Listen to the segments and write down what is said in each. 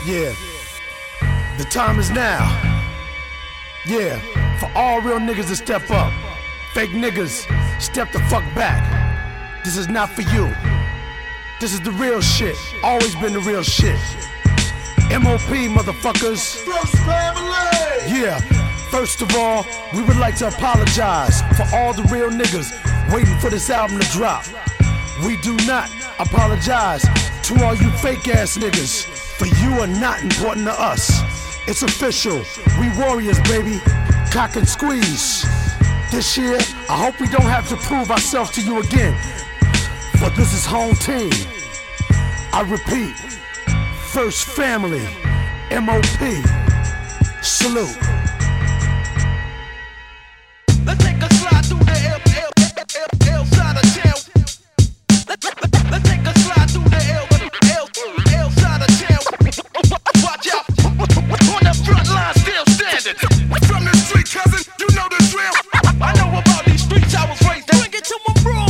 Yeah, the time is now. Yeah, for all real niggas to step up. Fake niggas, step the fuck back. This is not for you. This is the real shit. Always been the real shit. MOP, motherfuckers. First family. Yeah, first of all, we would like to apologize for all the real niggas waiting for this album to drop. We do not apologize to all you fake ass niggas, for you are not important to us. It's official, we warriors, baby. Cock and squeeze. This year, I hope we don't have to prove ourselves to you again, but this is home team. I repeat, first family, MOP. Salute. Let's take a slide through the L side of town. Let's take a slide through the L side of town. Watch out, on the front line still standing. From the street, cousin, you know the drill. I know about these streets, I was raised. Bring it to my bro.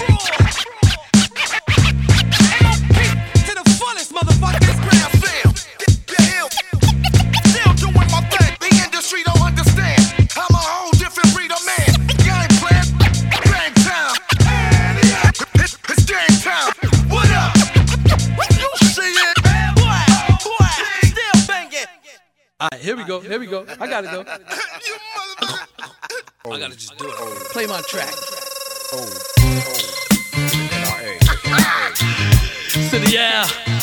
MOP to the fullest, motherfuckers. Ground fam. Still doing my thing. The industry don't understand. I'm a whole different breed of man. You ain't playing. Bang time. It's game time. What up? You see it? Boy. Still banging. Alright, here we go. I got it though. You motherfucker. I gotta just do it. Play my track. City, yeah.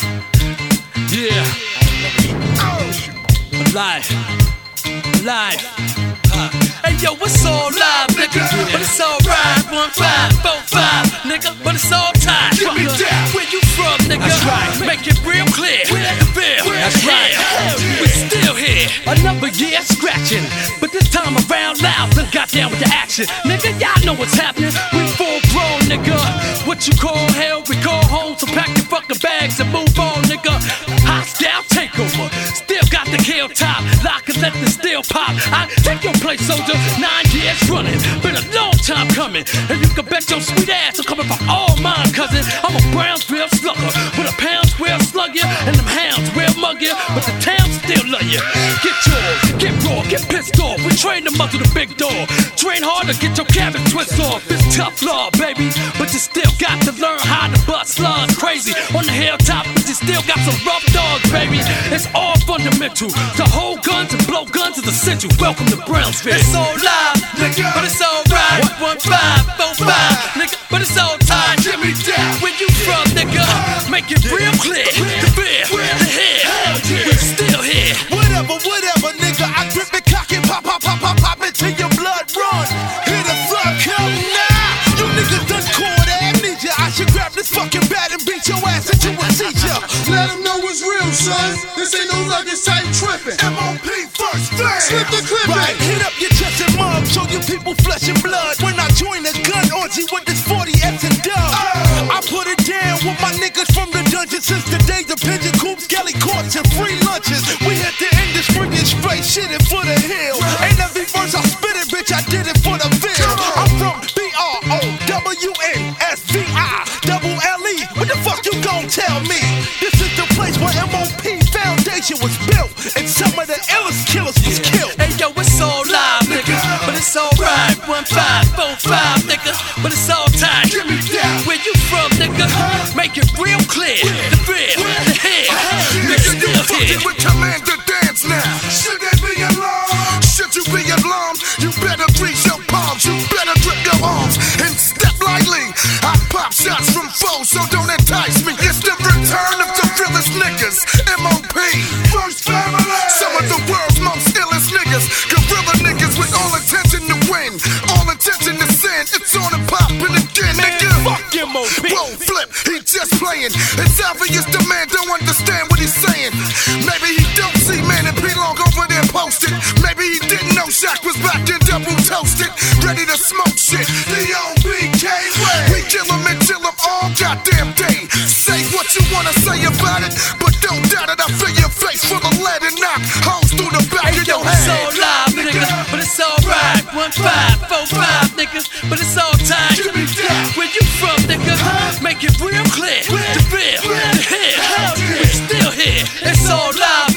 Live. Hey yo, it's all live, nigga, but it's alright. 1545, nigga, but it's all tight. Give me that. Where you from, nigga? That's right. Make it real clear. That's right. We still here, another year scratching, but this time around loud. Done got down with the action, nigga. Y'all know what's happening. We full grown, nigga. What you call hell, we call home. So pack your fucking bags and move on, nigga. Hostile takeover. Still got the kill top. Lock and let the steel pop. I take your place, soldier. 9 years running. Been a long time coming. And you can bet your sweet ass are coming for all mine, cousin. I'm a Brownsville slugger with a pounds will slug you. And them hounds will mug you. But the town still love you. Get yours, get raw, get pissed off. We train them up to the big door. Train hard to get your cabin twist off. It's tough law, baby. But you still got to learn how to bust slugs crazy. On the hilltop, but you still got some rough dogs, baby. It's all fundamental. To hold guns and blow guns is essential. Welcome to Brownsville. It's all live, nigga, but it's all right. 1545, nigga, but it's all tight. Give me that. Where you from, nigga? Make it real clear. The beer, the hair, we still here. Whatever, nigga. I grip it, cock it, pop it till your blood run. Here the fuck come now. You niggas done caught amnesia. I should grab this fucking bat and beat your ass into a seizure. Let them know it's real, son. This ain't no luggage type tripping. MOP first fam. Slip the clip Right, hit up your chest and mom. Show you people flesh and blood. When I join the gun orgy with this 40 F's and dub. I put it down with my niggas from the dungeon since the days of pigeon coops, galley courts, and free lunches. We hit the industry and straight shit it for the hill. Ain't every verse I spit it, bitch, I did it for the bill. I'm from BROWNSVI-double-LE. What the fuck you gon' tell me? This is the place where MOP Foundation was built, and some of the illest killers was killed. Hey yo, it's all live, nigga, but it's alright. 1545, nigga, but it's all tight. Give me that. Where you from, nigga? Make it real clear. The beer, the hair, we Nigga, you still fucking here. with Commander Dance now. Should they be alarmed? Should you be alarmed? You better grease your palms. You better grip your arms and step lightly. I pop shots from foes, so don't entice me. It's the return of the realest niggas. MOP, first family. Some of the world's most illest niggas. Gorilla niggas with all intention to win, all intention to sin. It's on and poppin' again, nigga. Fuck MOP. Whoa, flip, he just playing. It's obvious the man don't understand what he's saying. Maybe he don't see man and P Long over there posted. Maybe he didn't know Shaq was back and double toasted, ready to smoke shit. The OBK way. We kill him and chill him all goddamn day. Say what you wanna say about it, but don't doubt it. I feel your face full of lead and knock holes through the back Hey of yo, your it's head. all live, nigga, but it's alright. 1545, nigga, but it's all tight. Give me that. Where you from, nigga? Make it real clear. The beer, the hair, we still here. It's all live,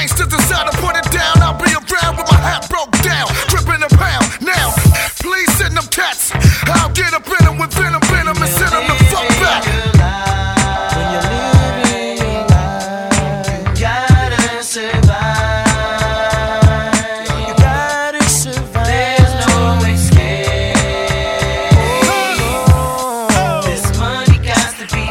gangsters decide to put it down, I'll be around with my hat broke down, dripping a pound. Now, please send them cats. I'll get up in them with venom and send them the fuck back. When you're living your life, you gotta survive. You gotta survive. There's no escape. This money got to be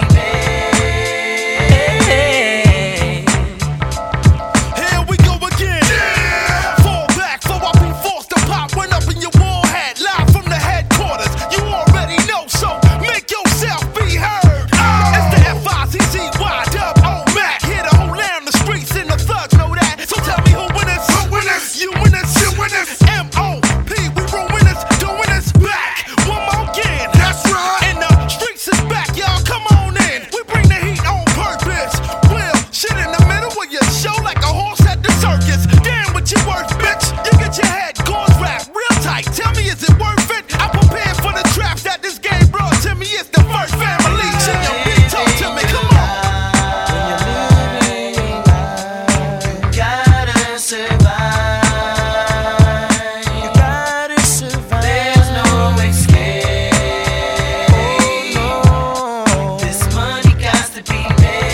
made. Here we go again. Yeah. Fall back, so I'll be forced to pop one up in your wall hat. Live from the headquarters. You already know, so make yourself be heard. It's the F-I-C-C-Y, dub, O-Mac. Here to hold down the streets and the thugs know that. So tell me who win this? Who win this? You win this? You win this? M.O.P. We ruin this, doing this back. One more again. That's right. And the streets is back, y'all. Come on in. We bring the heat on purpose. Will shit in the middle of your show like a horse at the circus. Damn what you worth, bitch. You get your head gauze wrapped real tight. Tell me, is it worth it? I prepared for the traps that this game brought to me. It's the first family. Shit, your beat talk to me. Come on. When you're living your life, you gotta survive. You gotta survive. There's no escape. This money got to be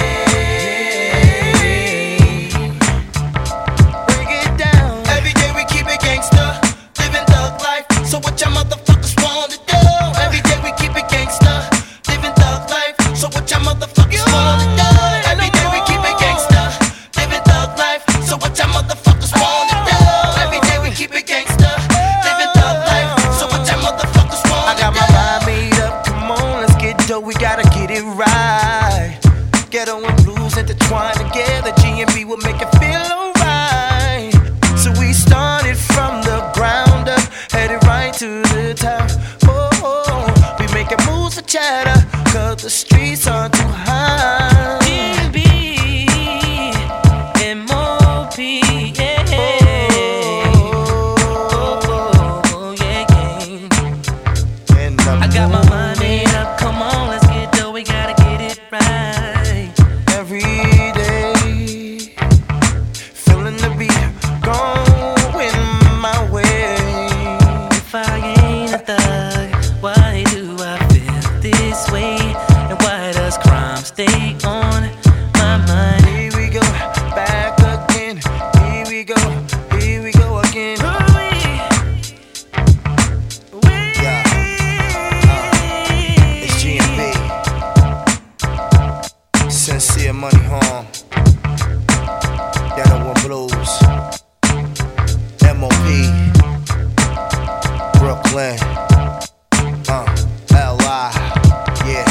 made. Break it down. Every day we keep it gangsta, living thug life. So what y'all motherfuckers want to do? Every day we keep it gangsta, living thug life. So what y'all motherfuckers want to do? Every day we keep it gangsta, living thug life. So what y'all motherfuckers want to do? Every day we keep it gangsta, living thug life. So what y'all motherfuckers want to do? I got my mind made up. Come on, let's get dough. We gotta get it right. Ghetto and blues intertwined together. G&B will make it feel alright. So we started from the ground up, headed right to the top. Oh, we making moves for chatter, cause the streets are too high. G&B, M.O.P., yeah. Oh, yeah, yeah. And I got my mind made up, come on, let's get dough, we gotta get it right. Every day, feeling the beat, going my way. If I ain't a thug, why do I feel this way? And why does crime stay on my mind? Here we go, back again. Here we go again. It's G&B. Sincere Money Home. Ghetto and Blues. M.O.P. Brooklyn. L.I. Yeah.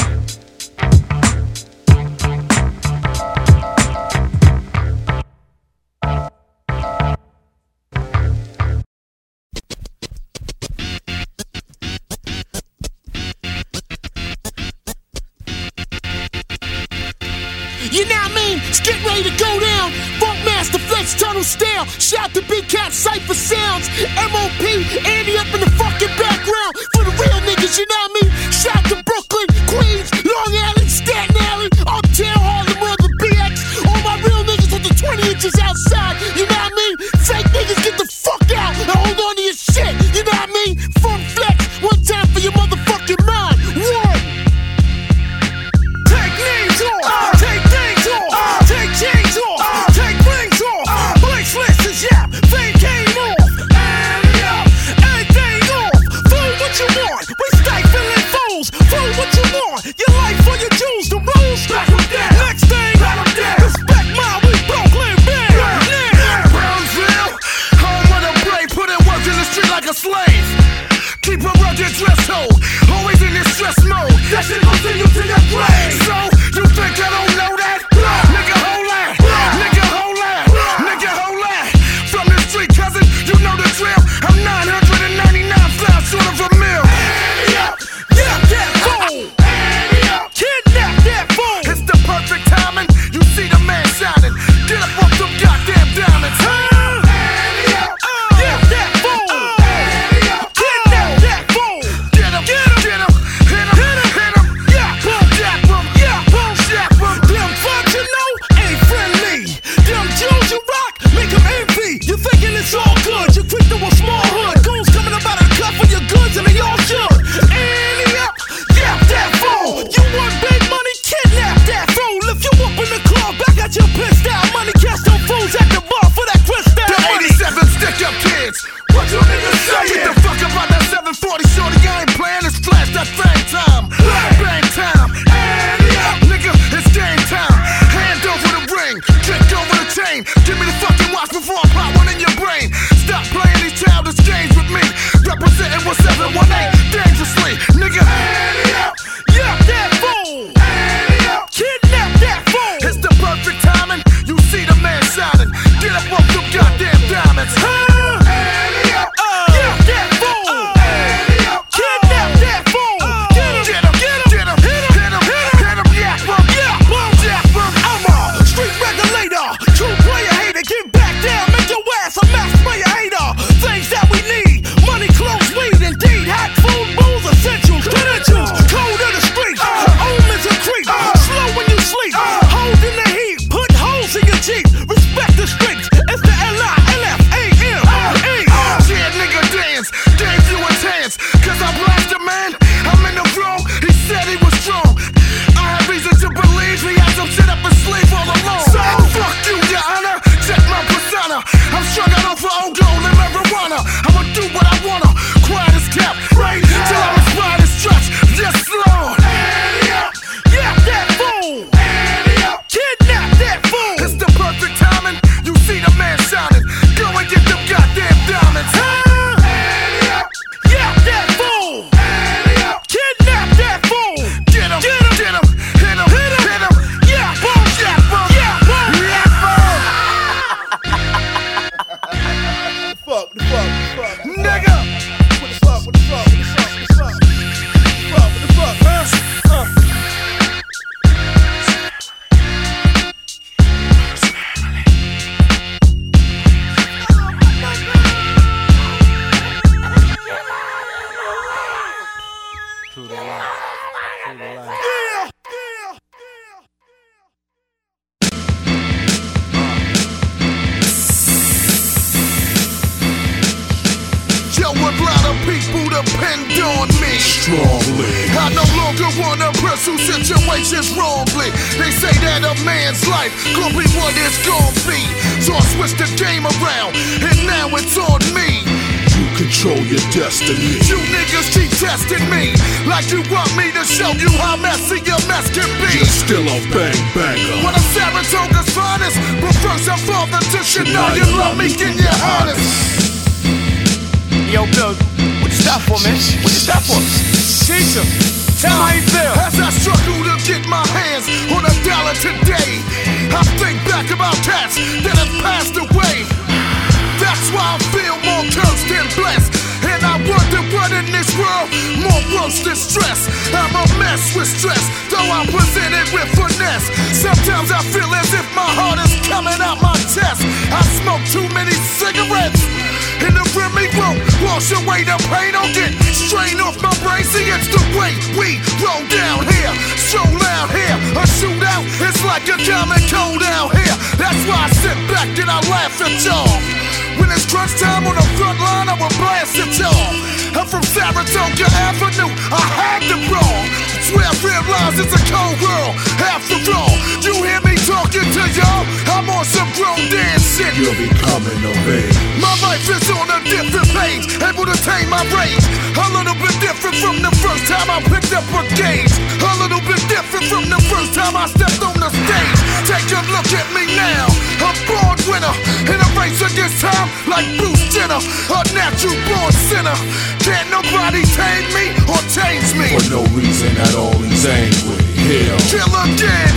You know what I mean? It's getting ready to go down. Funkmaster Flex Tunnel Style. Shout to Big Cat Cypher Sounds. M.O.P. Andy up in the fucking background. For the real niggas, you know what I mean? Shout to Brooklyn, Queens, Long Island, Staten Island, Uptown, Harlem, Urban BX. All my real niggas with the 20 inches outside. You know what I mean? Fake niggas, get the fuck out and hold on to your shit. You know what I mean? Funk Flex, one time for your motherfucking mind. One. Take names off. Take things off. Take chains off. Take rings off. Blake's list is yap. Fame came off. Everything off. Fool what you want. We stifling fools. Fool what you want. Your life for your jewels. The rules. Back them down. Next thing. Back them down. Respect my we Brooklyn band. Yeah. Brownsville, home where the brave put in work in the street like a slave. Keep a rugged dress code, always in this stress mode. That shit gon' send you to your grave. So, you think I don't know that? Nigga, hold that. Nigga, hold that. Nigga, hold that. From the street, cousin, you know the drill. I'm 999 flies short of a mill. Yeah, that fool. Kidnap that fool. It's the perfect timing. You see the man shining. Get up off them goddamn diamonds. Yeah, that fool. Kidnap that fool. Get him, hit him, hit him, hit him. Yeah, boom, yeah, boom, yeah. for old gold and marijuana. I'ma do what I wanna. Quiet as kept, right? Till I'm as wide as stretch. Yes, Lord. Yeah, that fool. Kidnap that fool. It's the perfect timing. You see the man shining. Go and get them goddamn diamonds. Yeah, that fool. Kidnap that fool. Get him, get him, get him, hit him, hit him, hit him. Yeah, boom, Yeah, boom, yeah, boom. yeah, boom. Nigga. Depend on me Strongly. I no longer wanna pursue situations wrongly. They say that a man's life gon' be what it's gon' be. So I switched the game around, and now it's on me. You control your destiny. You niggas keep testing me like you want me to show you how messy your mess can be. You're still a bang banger. One of Saratoga's finest, but first I'm father to Shania. Love me, can you honest? Yo, Bill, what you stop for, man? What you stop for? Teach him. Tell him how you feel. As I struggle to get my hands on $1 today, I think back about cats that have passed away. That's why I feel more cursed than blessed. And I wonder what in this world more worse than stress. I'm a mess with stress, though I present it with finesse. Sometimes I feel as if my heart is coming out my chest. I smoke too many cigarettes, and the Remy won't wash away the pain. I'll get strain off my brain. See, it's the way we roll down here, so loud here. A shootout, it's like a common cold out here. That's why I sit back and I laugh at y'all. When it's crunch time on the front line, I will blast at y'all. I'm from Saratoga Avenue, I had to brawl. It's where I realize it's a cold world, after all. You hear me talking to y'all? I'm on some grown dance shit. You're becoming a babe. My life is on a different page, able to tame my rage. A little bit different from the first time I picked up a gauge. A little bit different from the first time I stepped on the stage. Take a look at me now, a born winner. In a race against time like Bruce Jenner, a natural born sinner. Can't nobody tame me or change me. For no reason at all, he's angry. Hell. Kill again.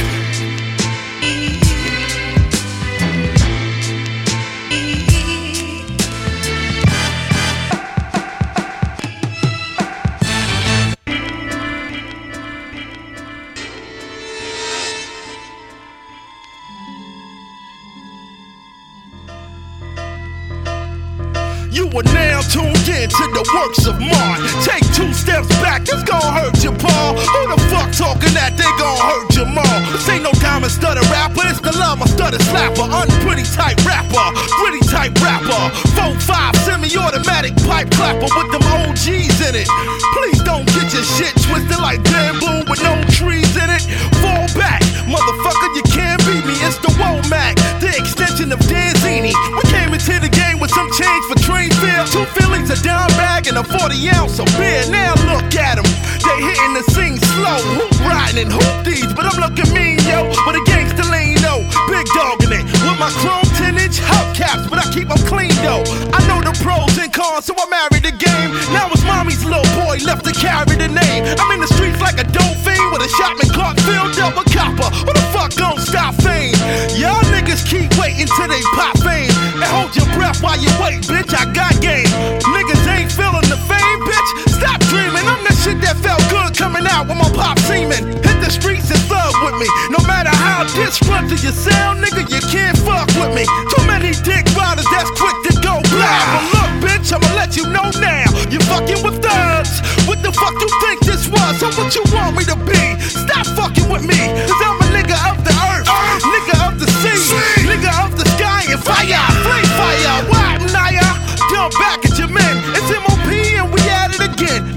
You are now tuned in to the works of Mart. Take 2 steps back, it's gon' hurt your paw. Who the fuck talking that they gon' hurt your mom? This ain't no diamond stutter rapper, it's the llama stutter slapper. Unpretty type rapper, gritty type rapper. 4-5 semi-automatic pipe clapper with them OGs in it. Please don't get your shit twisted like bamboo with no trees in it. Fall back, motherfucker, you can't beat me. It's the Womack, the extension of Danzini. We came into the game with some change for train fare. 2 Phillies, a down bag, and a 40 ounce of beer. Now look at them, they hitting the scene slow. Hoop riding and hoop these, but I'm looking mean, yo. With a gangster lean, yo. Big dog in it, with my chrome 10-inch hubcaps, but I keep them clean, though. I know the pros and cons, so I married the game. Now it's mommy's little boy left to carry the name. I'm in the streets like a dope fiend with a shotman cart filled up a copper. Who the fuck gon' stop fame? Y'all niggas keep waiting till they pop fame. And hold your breath while you wait, bitch, I got game. Niggas ain't feeling the fame, bitch. Stop dreaming, I'm the shit that felt good coming out with my pop semen. Hit the streets and thug with me. No matter how disgruntled you sound, nigga, you can't fuck with me. Too many dick riders that's quick to go blind. But look, bitch, I'ma let you know now. You fucking with thugs. What the fuck you think this was? So what you want me to be? Stop fucking with me, cause I'm a nigga of the earth, nigga of the sea, nigga of the sky and fire, flame fire, why naya? Jump back at your men, it's MOP and we at it again.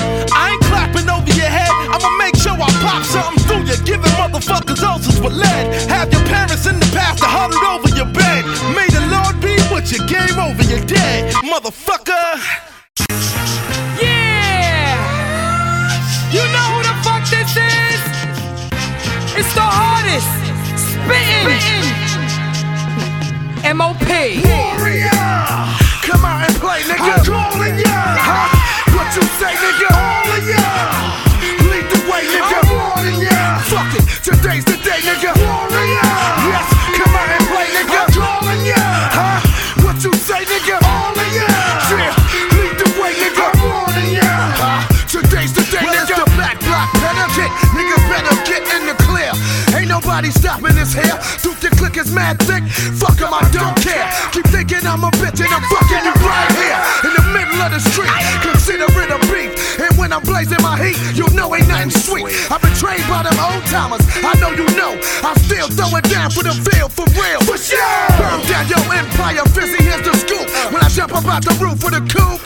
I ain't clapping over your head, I'ma make sure I pop something through you, giving motherfuckers ulcers with lead. Have your parents in the past to huddle over your bed. May the Lord be with you, game over. motherfucker. Yeah! You know who the fuck this is? It's the hardest. Spittin'. M.O.P. Warrior, come out and play, nigga. I'm calling ya. Huh? What you say, nigga? Calling ya. Lead the way, nigga. I'm warning ya. Fuck it, today's the day, nigga. Warrior, yes, come out and play, nigga. I'm calling ya. Huh? What you say, nigga? Calling ya. Yeah, lead the way, nigga. I'm warning ya. Today's the day, nigga. The back block penalty, nigga better get in the clear. Ain't nobody stopping this here. Duke the click is mad thick. Fuck 'em, I don't care. Keep thinking I'm a bitch and I'm fucking you right here in the middle of the street. Consider it a beef. And when I'm blazing my heat, you'll know ain't nothing sweet. I've been trained by them old timers. I know you know. I still throw it down for the field for real. For sure. Burn down your empire, Fizzy. Here's the scoop. When I jump up out the roof for the coupe.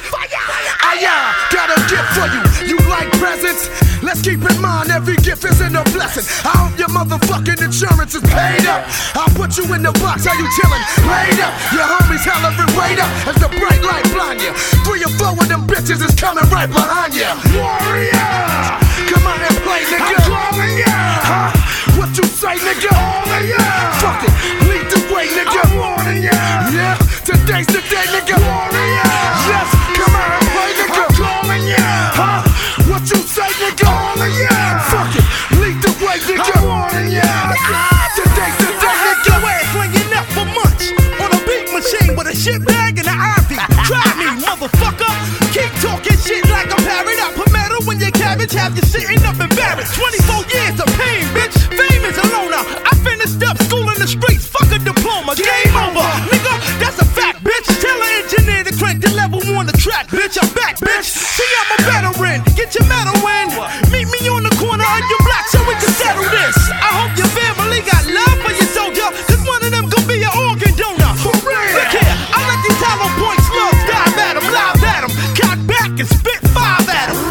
Got a gift for you. You like presents? Let's keep in mind every gift isn't a blessing. I hope your motherfucking insurance is paid up. I'll put you in the box. How you chillin'? Laid up. Your homies hollering, wait up as the bright light blind you. 3 or 4 of them bitches is coming right behind you. Warrior, come on and play, nigga. I'm calling ya. Huh? What you say, nigga? Calling ya. Fuck it, lead the way, nigga. I'm warning ya. Yeah, today's the day, nigga. Warrior, yes, come on and play, nigga. I'm calling ya. Huh? What you say, nigga? Calling ya. Fuck it, lead the way, nigga. I'm warning ya. Today's the day, nigga. Your ass slinging up for months on a beat machine with a shit bag and an ivy. Try me, motherfucker. Keep talking shit like a parrot. I put metal in your cabbage, have you sitting up embarrassed. 24 years of pain, bitch. Fame is a loner. I finished up school in the streets. Fuck a diploma. Game over, nigga. That's a fact, bitch. Tell an engineer to crank the level on the track, bitch. I'm back, bitch. See, I'm a veteran. Get your medal in. Meet me on the corner of your block so we can settle this. I hope your family got love for your soldier, cause one of them gon' be your organ donor. For real. Look here, I let these hollow points slugs dive at them, live at them, cock back and spit 5 at them.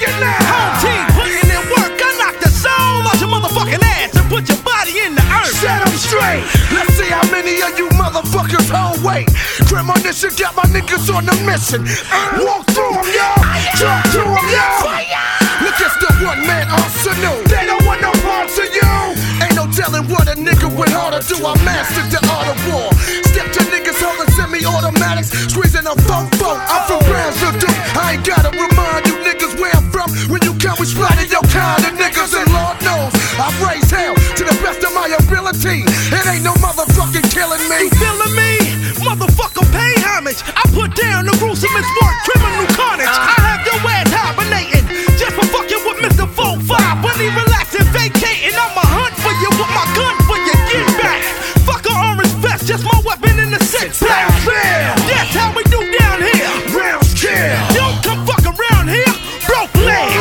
Home team putting in work. I knock the soul out your motherfucking ass and put your body in the earth. Set 'em straight. Let's see how many of you motherfuckers hold weight. Premonition got my niggas on the mission. Walk through 'em, yo. Talk to 'em, yo. Look, it's the one-man arsenal. They don't want no parts of you. Ain't no telling what a nigga with hard to do. I mastered the art of war. Step to niggas holding semi-automatics, squeezing a fofo. I'm from Brownsville, dude. I ain't gotta remind you niggas where I'm from. When you come, we splatter your kind of niggas, and Lord knows I've raised hell to the best of my ability. It ain't no motherfucking killing me. You feeling me? Motherfucker, pay homage. I put down the gruesomest work, criminal carnage. I have your ass hibernating just for fucking with Mr. 4-5. When he relaxing, vacating, I'ma hunt for you with my gun for you. Get back. Fuck a orange vest, just my weapon in the 6-pack. That's how we do down here. Rounds kill. Don't come fuck around here. Broke leg.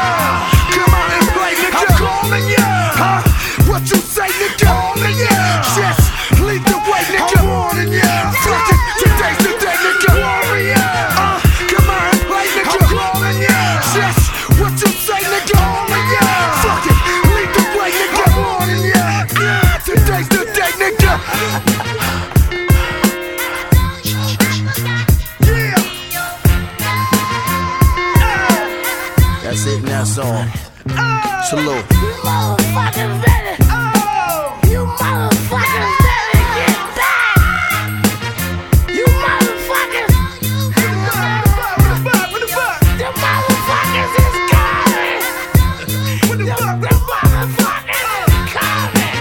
Come on and play, nigga. I'm calling ya. Huh? What you say, nigga? Calling ya. Yes, lead the way, nigga. I'm warning ya. Fuck it, today's the day, nigga. Warrior. Come on and play, nigga. I'm calling ya. Yes, what you say, nigga? Calling ya. Fuck it, lead the way, nigga. I'm warning ya. Today's the day, nigga. That's it, now song. Salute. You motherfuckers better. You motherfuckers better get back. You motherfuckers. The motherfuckers is coming. The motherfuckers is coming.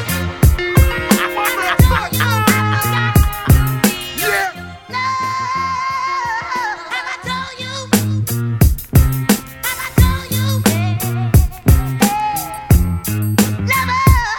Yeah. Have I told you? Have I told you? Never.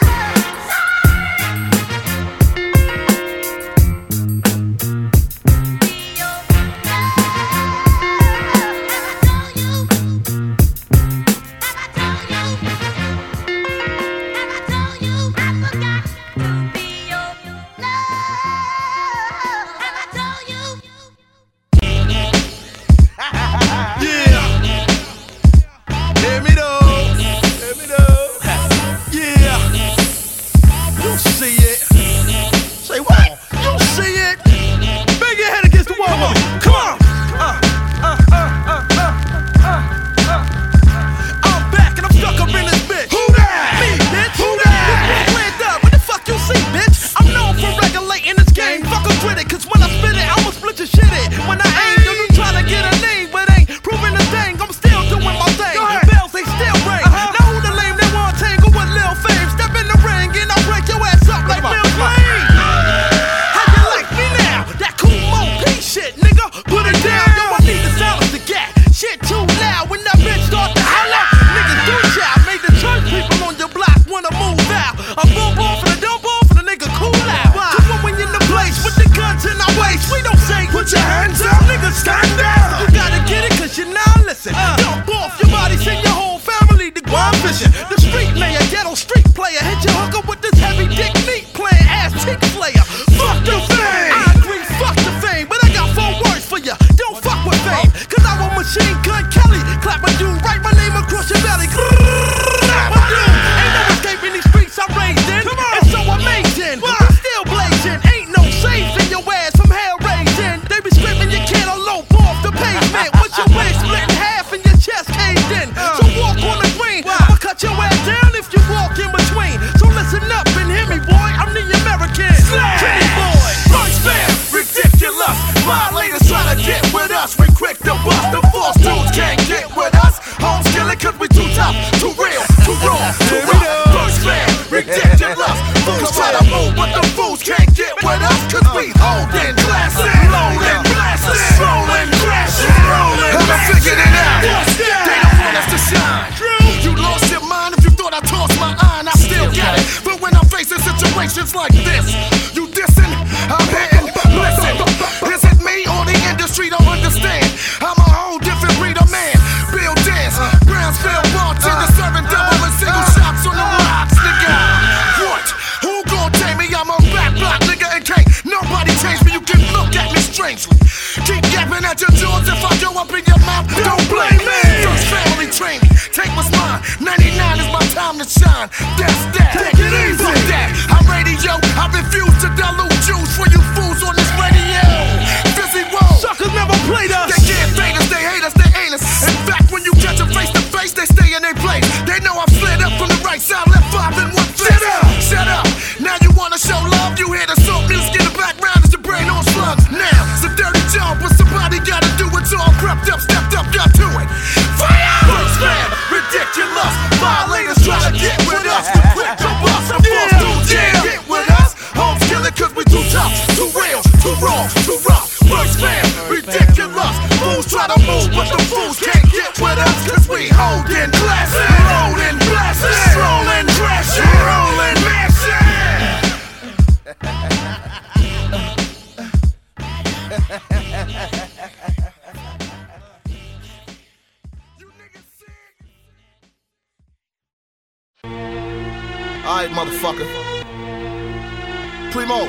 listen up and hear me, boy. I'm the American Kenny boy. First fam, ridiculous. Violators try to get with us. We quick to bust. The false dudes can't get with us. Homes killing cause we too tough, too real, too raw, too rough. First fam, ridiculous. Fools try to move, but the fools can't get with us cause we holding glasses, rolling glasses, rolling crashes, rolling. Haven't figured it out. They don't want us to shine. You lost your mind if you thought I tossed my iron. I still got it. But when I'm facing situations like this, you dissing, I'm hitting. Listen, is it me or the industry don't understand? I'm a whole different breed of man. Bill Dance, Brownsville bartender serving double and single shots on the rocks, nigga. What? Who gon' tame me? I'm a back block, nigga, and can't nobody change me. You can look at me strangely. Keep yapping at your jaws if I go up in your mouth. Don't blame me. First family training, take what's mine. 99 is my time to shine. That's that. Take it easy. Fuck that. I'm radio. I refuse to dilute juice for you fools on this radio. Fizzy Woe. Suckers never played us. They can't fade us. They hate us. They ain't us. In fact, when you catch them face to face, they stay in their place. They know I've slid up from the right side, left 5 in one fist. Shut up. Shut up. Now you wanna show love? You hear the soul music in the background as your brain on slugs. Now it's a dirty job, but somebody gotta do it. So I'm crept up, stepped up, got to it. Fire! First man, ridiculous. Violators try to get with us. We quick to bust. The false dudes can't get with us. Homes killing cause we too tough, too real, too raw, too rough. First man, ridiculous. Fools try to move, but the fools can't get with us cause we holding glasses, rolling glasses, rolling crashes, rolling mashes. Alright, motherfucker. Primo.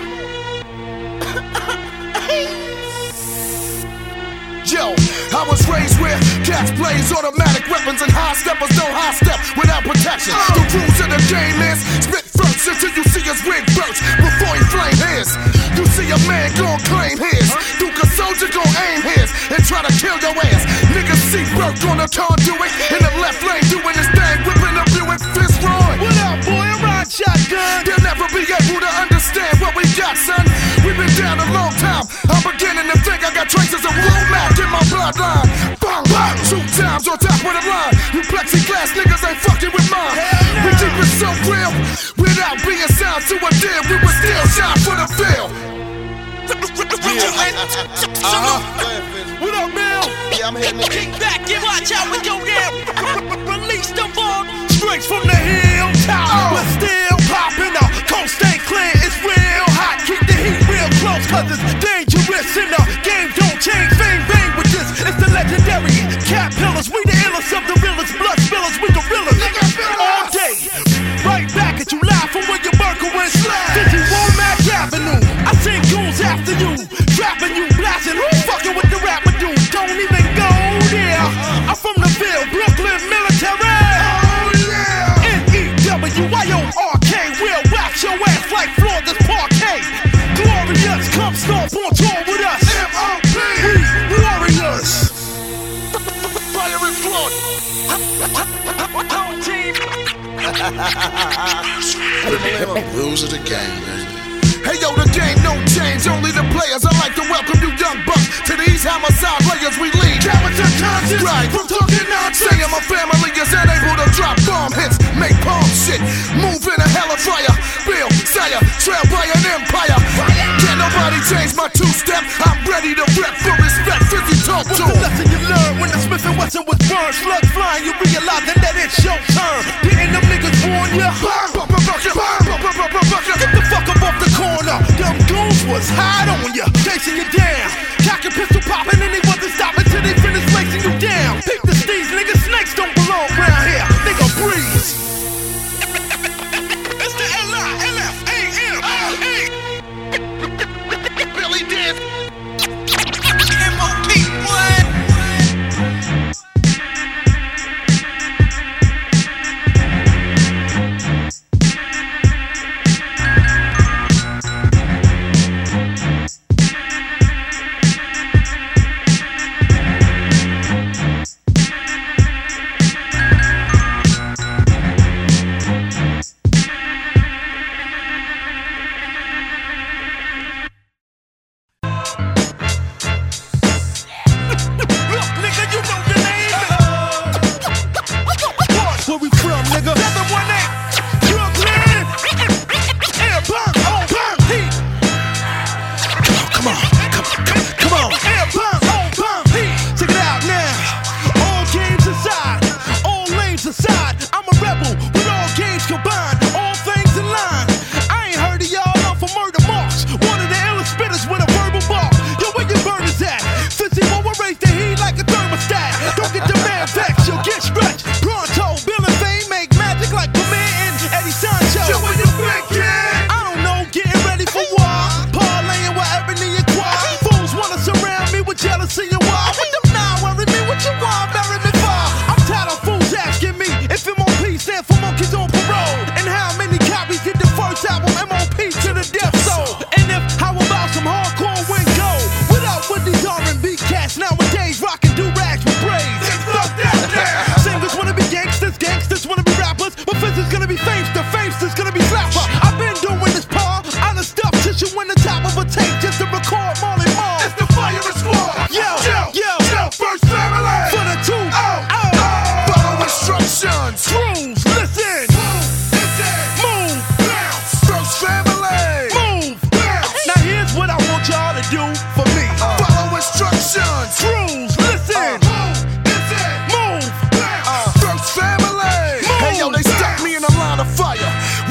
Yo, I was raised where cats blaze automatic weapons and high steppers don't high step without protection. The rules of the game is spit first until you see his wig burst before he flame his. You see a man gon' claim his, Duke a soldier gon' aim his and try to kill your ass. Niggas see Burke on the conduit in the left lane doing his thing, whipping up Buick Fitzroy. What up, boy? I'm riding shotgun. They'll never be able to understand what we got, son. We've been down a long time. I'm beginning to think I got traces of Womack in my bloodline. Bang, bang, 2 times on top of the line. You plexiglass niggas ain't fucking with mine. We keep it so real, without being signed to a deal. We would still shine for the field. What up, Bill? Yeah, I'm heading to kick back and watch how we go down. Release the bomb. Straight from the hilltop. We're still popping up. Coast stay clear, it's real hot. Keep the heat real close, cause it's dangerous. In the game don't change. Bang, bang with this. It's the legendary cat pillars. We the illest of the realest. Blood spillers, we gorillas. All day. Right back at you live from where your burger went. Did you Womack Avenue? I send goons after you. Trapping you, blasting. Who fucking with the rapper dude? Don't even go there. I'm from the Ville, Brooklyn military. N-E-W-I-O-R-K. We'll wax your ass like Florida's parquet. Glorious, come stomp on tour with us. M.O.P. We warriors. Fire and flood. Home team. Rules of the game, man. Hey yo, the game no change, only the players. I like to welcome you young bucks to these homicide players we lead. Character conscious, right? From talking nonsense. Saying my family is unable to drop bomb hits, make palm shit, move in a hell of fire. Bill, Sire, trail by an empire. Can't nobody change my two-step. I'm ready to rep for respect. Fizzy talk to. What's the lesson you learn when the Smith & Wesson was burned? Slugs flying, you realizing that it's your turn. Didn't them niggas warn ya? Get the fuck up off the corner. Them goons was hot on ya, chasing you down. Cock and pistol popping and they wasn't stopping till they finished lacing you down. Pick the steeds, nigga, snakes don't belong around here. Nigga, breeze. It's the L-I-L-F-A-M-I-A. Billy Dance. M.O.P. What?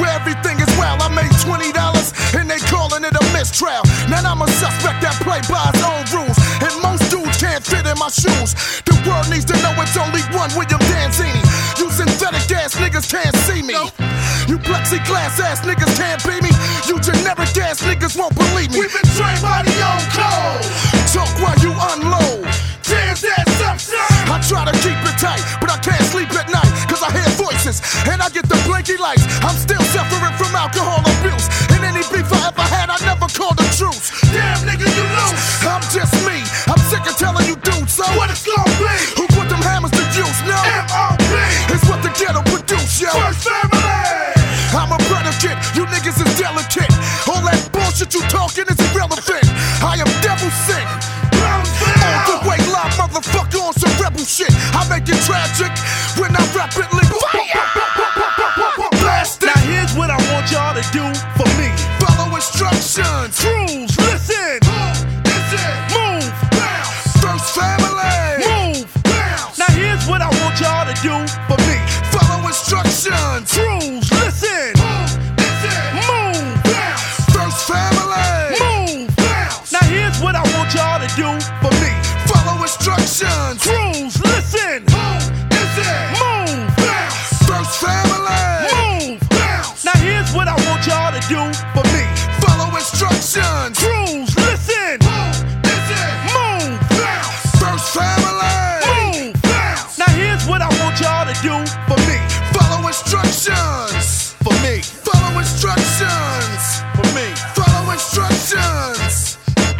where everything is well. I made $20 and they calling it a mistrial. Now I'm a suspect that play by his own rules, and most dudes can't fit in my shoes. The world needs to know it's only one William Danzini. You synthetic ass niggas can't see me. You plexiglass ass niggas can't be me. You generic ass niggas won't believe me. We've been trained by the old code. Talk while you unload. Dance that substance. I try to keep it tight, but I can't sleep at night, cause I hear voices, and I get the blinky lights. I'm still suffering from alcohol abuse, and any beef I ever had, I never called a truce. Damn nigga, you loose. I'm just me, I'm sick of telling you dudes, so What it's gonna be? who put them hammers to use? No, M.O.P. it's what the ghetto produce, yo. First family. I'm a predicate, you niggas is delicate. All that bullshit you talking is irrelevant. I am devil sick. All the way live, motherfucker, on some rebel shit. I make it tragic when I rapidly blast it. Now here's what I want y'all to do for me. Follow instructions. Cruise, listen. Move, bounce. First family. Move, bounce. Now here's what I want y'all to do for me. Follow instructions. Cruise, listen. Move, bounce. First family. Move, bounce. Now here's what I want y'all to do for me. Follow instructions. Cruise, listen. Move, bounce. First family. Move, bounce. Now here's what I want y'all to do for me. Follow instructions. Cruise, listen. Move, bounce. First family. Move, bounce. Now here's what I want y'all to do for me. Follow instructions. For me. Follow instructions. For me. Follow instructions.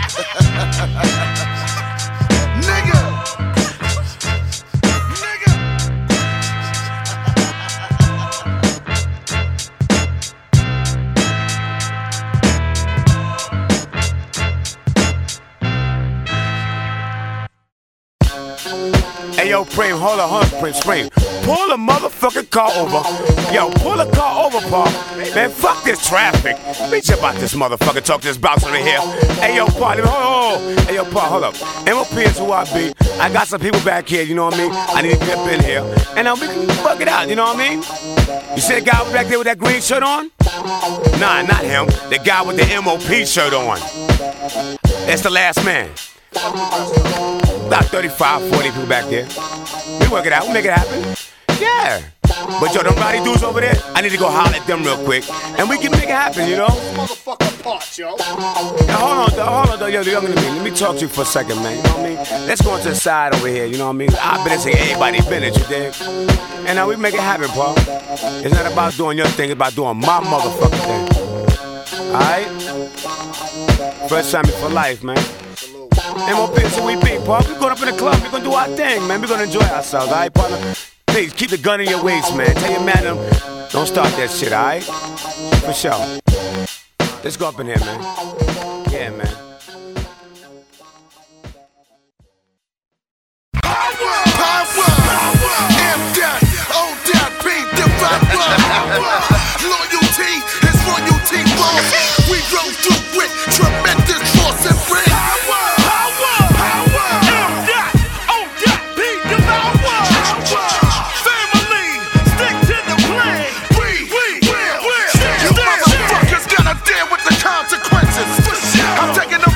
Nigga. Nigga. Hey yo, Preem, hold on, Preem. Pull the motherfucking car over. Yo, pull the car over, Paul. Man, fuck this traffic. Bitch about this motherfucker, talk to this bouncer in here. Hey yo, Paul, hold. Hey yo, Paul, hold up. MOP is who I be. I got some people back here, you know what I mean? I need to get up in here. And we can fuck it out, you know what I mean? You see the guy back there with that green shirt on? Nah, not him. The guy with the MOP shirt on. That's the last man. About 35, 40 people back there. We work it out, we make it happen. Yeah. But yo, them rowdy dudes over there, I need to go holler at them real quick. And we can make it happen, you know? Motherfucker parts, yo. Now, hold on, though, yo, the younger than me. Let me talk to you for a second, man. You know what I mean? Let's go into the side over here, you know what I mean? I've been saying everybody business, you dig? And now we make it happen, Paul. It's not about doing your thing, it's about doing my motherfucking thing. Alright? First time for life, man. MOP is who we be, Paul. We're going up in the club, we're gonna do our thing, man. We're gonna enjoy ourselves, alright, partner? Please, keep the gun in your waist, man. Tell your man, don't start that shit, alright? For sure. Let's go up in here, man. Yeah, man. Power. M-Dot, O-Dot, B-Divide. Loyalty is royalty, boss. We rose through with tremendous force and bring. I'm taking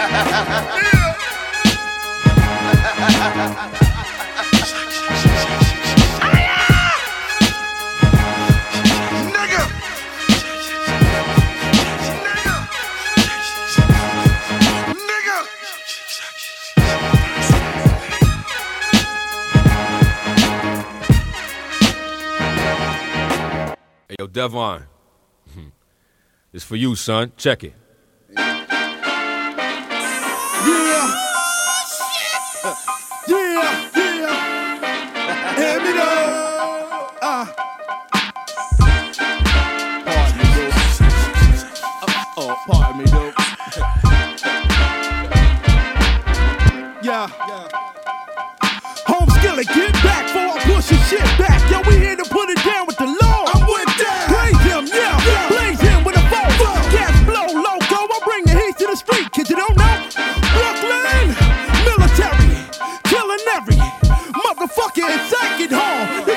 Hey, yo, Devon. It's for you, son. Check it. Hand me down. Pardon me, dude. Yeah. Home skillet, get back before I push your shit back. Yo, we here to put it down with the law. I'm with that. Blaze him, yeah. Blaze him with a phone. Gas blow, loco. I bring the heat to the street. Kids, you don't know? Brooklyn, military, killing every motherfucker in Second Hall. The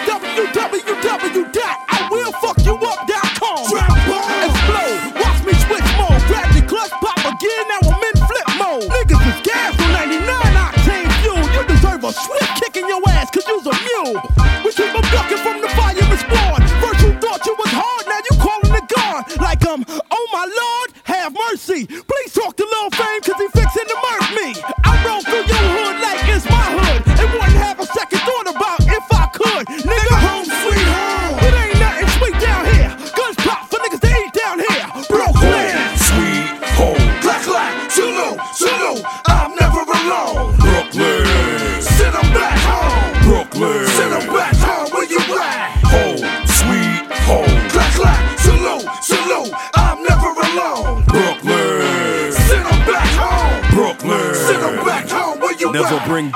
www.iwillfuckyouup.com. Explode, watch me switch mode. Grab the clutch, pop again. Now I'm in flip mode. Niggas is gas on 99 octane fuel. You deserve a swift kick in your ass, cause you's a mule. We keep them ducking from the fire and spawn. First you thought you was hard, now you calling the guard. Like oh my lord, have mercy. Please talk to Lil Fame, cause he fixing to murk me. I roll through your hood like it's my hood, and wouldn't have a second thought about if I could. Nigga, home sweet home. It ain't nothing sweet down here. Guns pop for niggas to eat down here. Brooklyn, sweet home. Clack, clack, salute, salute. I'm never alone. Brooklyn. Send 'em back home. Brooklyn. Send 'em back home. Where you at? Home, sweet home. Clack, clack, salute, salute. I'm never alone. Brooklyn. Send 'em back home. Brooklyn. Send 'em back home. Where you Never at? bring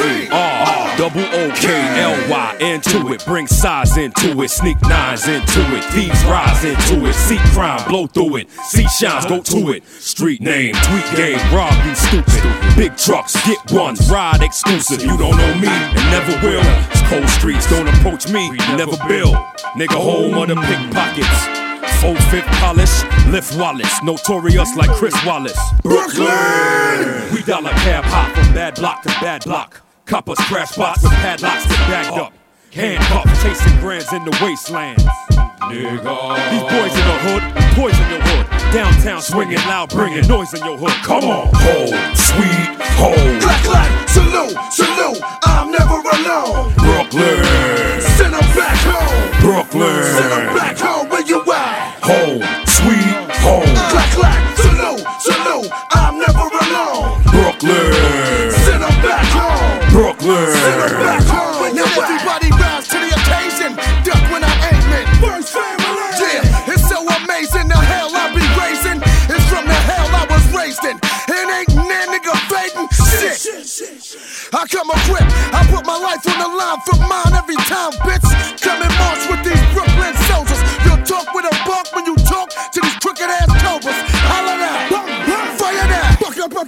B-R-O-O-K-L-Y into it. Bring size into it. Sneak nines into it. Thieves rise into it. See crime, blow through it. See shines, go to it. Street name, tweet game, rob you stupid. Big trucks, get ones, ride exclusive. You don't know me and never will. It's cold streets, don't approach me, never build. Nigga, home of the pickpockets. 4-5 polish, lift wallets. Notorious like Chris Wallace. Brooklyn. We dollar cab hop from bad block to bad block. Coppers crash spots with padlocks that bagged up. Handcuffs chasing grands in the wastelands. Nigga. These boys in the hood, poison your hood. Downtown swinging loud, bringing noise in your hood. Come on. Home, sweet home. Clack, clack, salute, salute. I'm never alone. Brooklyn. Send 'em back home. Brooklyn. Send 'em back home. Where you at? Home, sweet home. Clack, clack, salute, salute. I'm never alone. Brooklyn. Send 'em back home. Brooklyn. Send 'em back home. Where you at? Everybody rise to the occasion. Duck when I'm aiming. First family. Yeah, it's so amazing. The hell I be raising. It's from the hell I was raised in. It ain't that nigga fading. Shit. I come equipped. I put my life on the line for mine every time, bitch. Come and march with these Brooklyn soldiers. You'll talk with a buck when you talk to these crooked ass cobras. Holla that. Fire that. Buck up,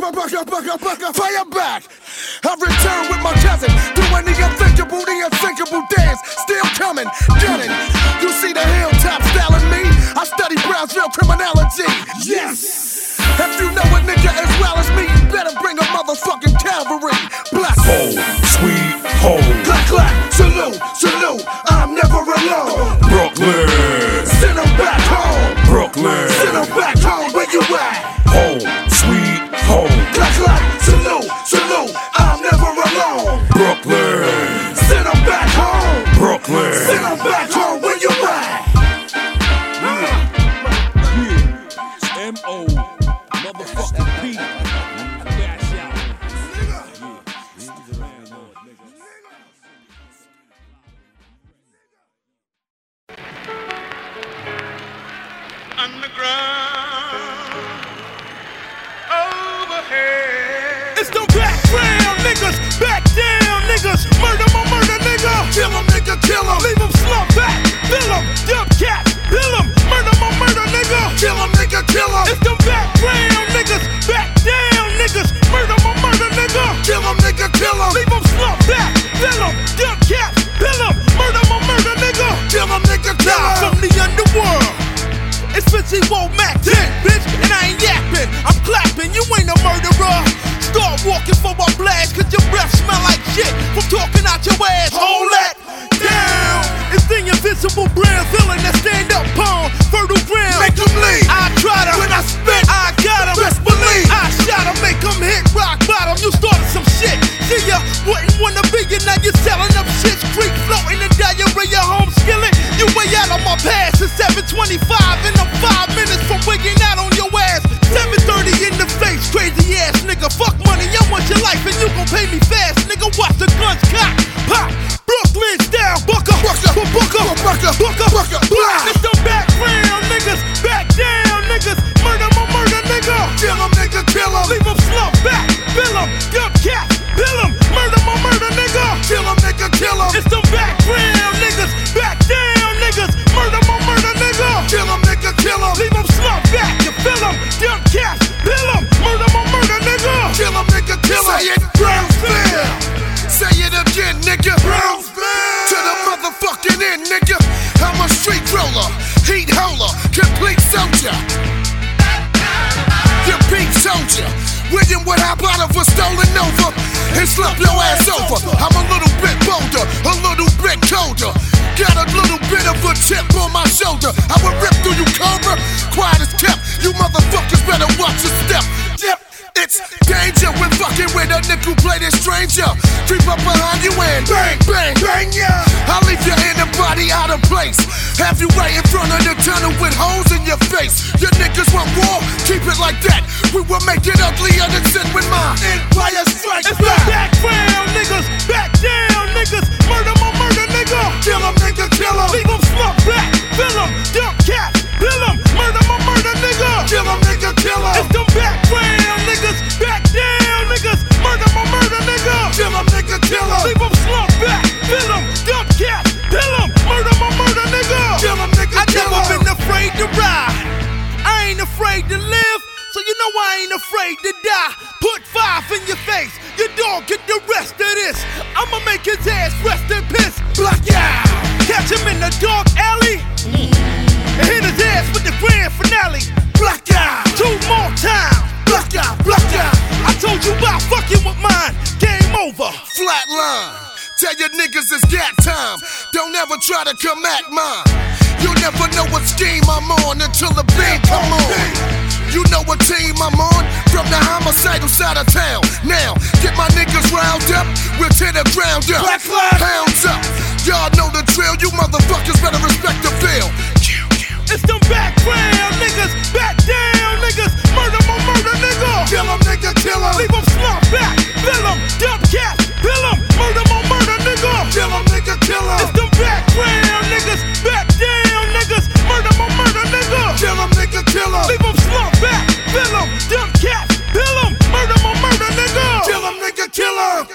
fire back. I return with my cousin, doing the unthinkable, the unsinkable dance. Still coming, gunning. You see the hilltop styling me? I study Brownsville criminality. Yes. If you know a nigga as well as me, you better bring a motherfucking cavalry. Bless. Home, sweet home. Clack, clack, salute, salute. I'm never alone. Brooklyn. Send 'em back home. Brooklyn. Send 'em back home. Where you at? Home, sweet home. Clack, clack, salute, salute. I'm never alone. Brooklyn. Send 'em back home. Brooklyn. Send 'em back home. Where you at? M.O. motherfucking P. Dash out. Underground, overhead. It's the background niggas, back down niggas. Murder my murder nigga. Kill 'em, nigga, kill 'em. Leave 'em slump back, fill 'em, dump cat, bill 'em. Murder my murder nigga. Kill 'em, nigga, kill 'em. It's the background niggas, back down niggas. Murder my murder nigga. Kill 'em, nigga, kill 'em. Leave 'em slump back, fill 'em, dump cat, bill 'em. Murder my murder nigga. Kill 'em, nigga, kill 'em. From the underworld. It's 50 Mac 10, bitch, and I ain't yapping. I'm clapping, you ain't a murderer. Start walking for my blast, cause your breath smell like shit from talking out your ass. Hold that down. It's the invisible brand villain that stand up on fertile ground. Make them leave. I try to, when I spit, I got him. best believe. I shot him, make him hit rock bottom. You started some shit. See ya, wouldn't wanna be you, now you're selling up shit. Street floating in diarrhea, home skillet. You way out on my pass. It's 7:25 and I'm 5 minutes from wigging out on your ass. 7:30 in the face, crazy ass nigga. Fuck money, I want your life and you gon' pay me fast. Nigga, watch the guns cock, pop. Brooklyn style, buck up, buck up, buck up, buck up, buck up, buck up. It's the background niggas, back down niggas. Murder my murder nigga. Kill him, nigga, kill him. Leave him slump back, fill him, dump cat, bill him. Murder my murder nigga. Kill him, nigga, kill him. It's the background niggas, back down niggas. Murder my murder nigga. Kill him, nigga, kill him. Leave him slump back, you fill him, dump cat, bill him. Murder my murder nigga. Kill him, nigga, kill him. Say it, Brownsville. Say it again, nigga. Brownsville. To the motherfucking end, nigga. I'm a street roller, heat holder, complete soldier. Your peak soldier. William would hop out of a stolen Nova and slap your ass over. I'm a little bit bolder, a little bit colder. Got a little bit of a chip on my shoulder. I will rip through you, Cobra. Quiet as kept. You motherfuckers better watch your step. Yep. It's danger when fucking with a nickel-plated stranger. Creep up behind you and bang, bang, bang, yeah. I'll leave your inner body out of place. Have you right in front of the tunnel with holes in your face. Your niggas want war, keep it like that. We will make it uglier than sin when my empire strikes back. It's the background niggas, back down niggas. Murder my murder nigga. Kill him, nigga, kill him. Leave him slump back, fill him, dump cat, bill him. Murder my murder nigga. Kill him, nigga, kill him. It's the background niggas, back down niggas. Murder my murder nigga. Kill him, nigga, kill him. Leave him slump back, fill him, dump cat, bill him. Murder my murder nigga. Kill him, nigga, kill him. I never been afraid to ride. I ain't afraid to live. So you know I ain't afraid to die. Put 5 in your face. Your dog get the rest of this. I'ma make his ass rest in piss. Black out. Catch him in the dark alley. And hit his ass with the grand finale. Black out. 2 more times. Black out. Black out. I told you about fucking with mine. Game over. Flatline. Tell your niggas it's gat time. Don't ever try to come at mine. You'll never know what scheme I'm on until the beat come on. You know what team I'm on? From the homicidal side of town. Now, get my niggas riled up. We'll tear the ground up. Pounds up. Y'all know the drill. You motherfuckers better respect the bill. It's them background niggas, back down niggas. Murder my murder nigga. Kill him, nigga, kill him. Leave him slump back, fill him, dump cat, bill him. Murder my murder nigga. Kill him, nigga, kill him. It's them background niggas, back down niggas. Murder my murder nigga. Kill him, nigga, kill him. Leave him slump back, fill him, dump cat, bill him. Murder my murder nigga. Kill him, nigga, kill him.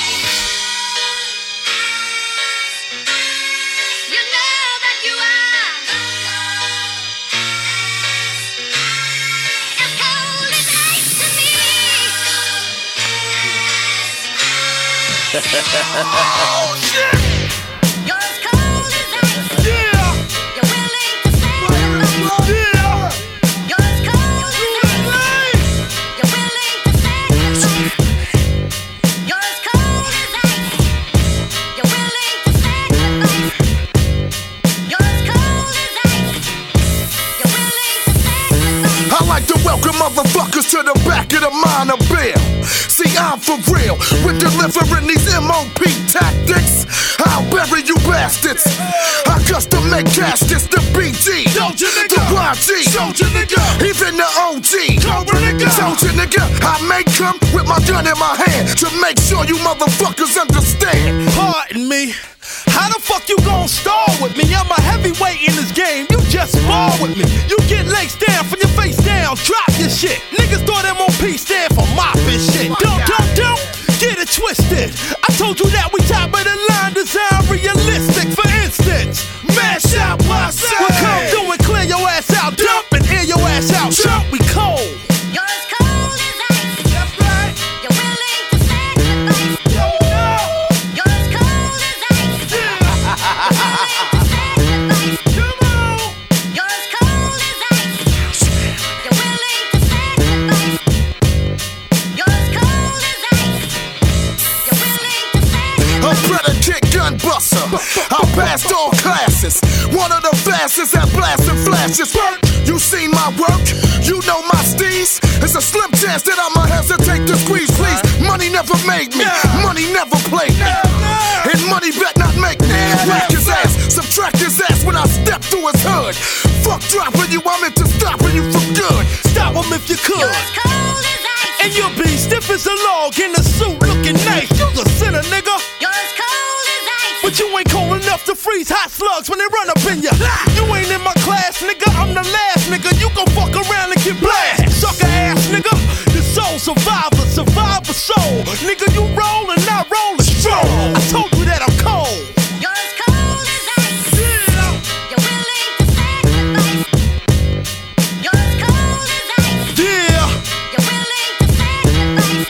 Oh shit! You're as cold as ice. Yeah! You're willing to sacrifice. Yeah! You're as cold as ice. You're willing to sacrifice. You're as cold as ice. You're willing to sacrifice. You're as cold as ice. You're willing to sacrifice. I like to welcome motherfuckers to the back of the minor bill. See, I'm for real with delivering these MOP tactics. I'll bury you bastards. I custom make caskets, the BG, the YG, even the OG, soldier nigga. I make come with my gun in my hand to make sure you motherfuckers understand. Pardon me. How the fuck you gon' stall with me? I'm a heavyweight in this game. You just spar with me. You get laced down from your face down. Drop your shit. Niggas thought MOP stand for mopping shit. Don't get it twisted. I told you that we top of the line, design realistic. For instance, mash out my side. We come through and clear your ass out. Dump and air your ass out. Jump, we cold. You're as cold as ice. That's right. You're willing to sacrifice. You're as cold as ice. You're willing to sacrifice. Come on. You're as cold as ice. You're willing to sacrifice. predicate gun buster. I passed all classes, one of the fastest at blasting flashes. You seen my work, you know my steez. It's a slim chance that I'ma hesitate to squeeze, please. Money never made me, money never played me, and money bet not make me. Rack his ass, subtract his ass when I step through his hood. Fuck dropping you, I'm into stopping you from good. Stop him if you could. You're as cold as ice. And you'll be stiff as a log in a suit looking nice. You're the sinner, nigga. You're as cold as ice. But you ain't cold enough to freeze hot slugs when they run up in ya. You ain't in my class, nigga. I'm the last, nigga. You gon' fuck around and get blasted. Sucker ass, nigga. The soul survivor, survivor soul. Nigga, you roll and I roll a stroll. I told you that I'm cold. You're as cold as ice. You're willing to sacrifice. You're as cold as ice. Yeah. You're willing to sacrifice.